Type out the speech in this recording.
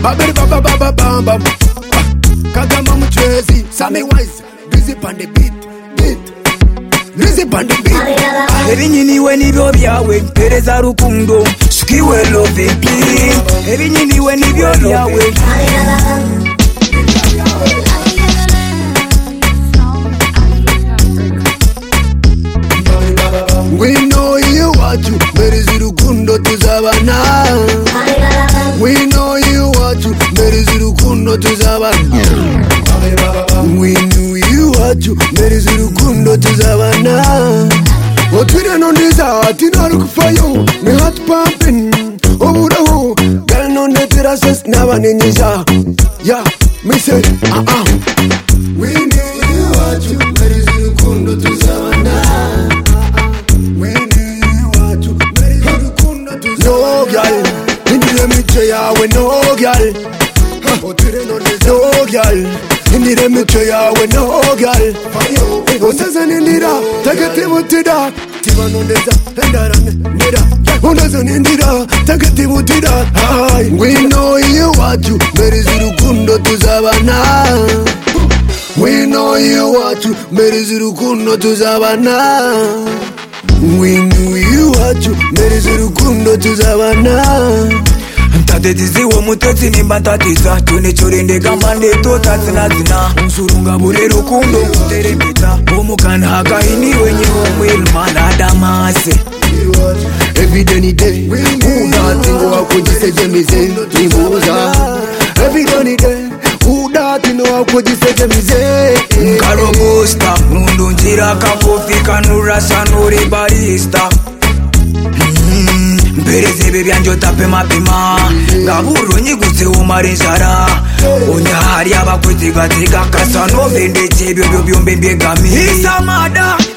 Babel baba baba bam bam. Kagama muchezi, Sammy Wise, busy on the beat. Busy on the beat. Ebinyini we nibyo byawe, pereza rukundo, skiwe love it. Ebinyini we nibyo byawe. We know you want you, merezi rukundo tuzabana. We know you want you, merezi rukundo tuzabana. We knew you want you, merezi rukundo tuzabana. Otwire nondiza, atina rukufayo, me heart pumping. Oburaho, girl nondetira ses nabaninyiza. Yeah, me say, We knew you want you, merezi rukundo tuzabana. No girl, indire miche yawe no girl. No girl, indire miche yawe no girl. Osasa nindira, takati mutida. Tiba nondeza, endarane, nira. Ondasa nindira, takati mutida. We know you want you, merezi rukundo tuzabana. We know you want you, merezi rukundo tuzabana. We knew you want you, merezi rukundo tuzabana. Ntatetizi wo mutotsi nimba ntatiza tunechorende kamande totatsina dzina unsurunga bure rukundo kuteremeta omukana hakaini wenye omwelmana damase Every day udatingo wakujisejemize nibuza. Every day udatingo wakujisejemize Karobusta mundu njira kakofi kanurasa nuri barista. Mpereze bebyanjo tape mapima ngaburo nyigutse umare njara onyahari abakwitigateka kasa novende chebyo byombe byegami isamada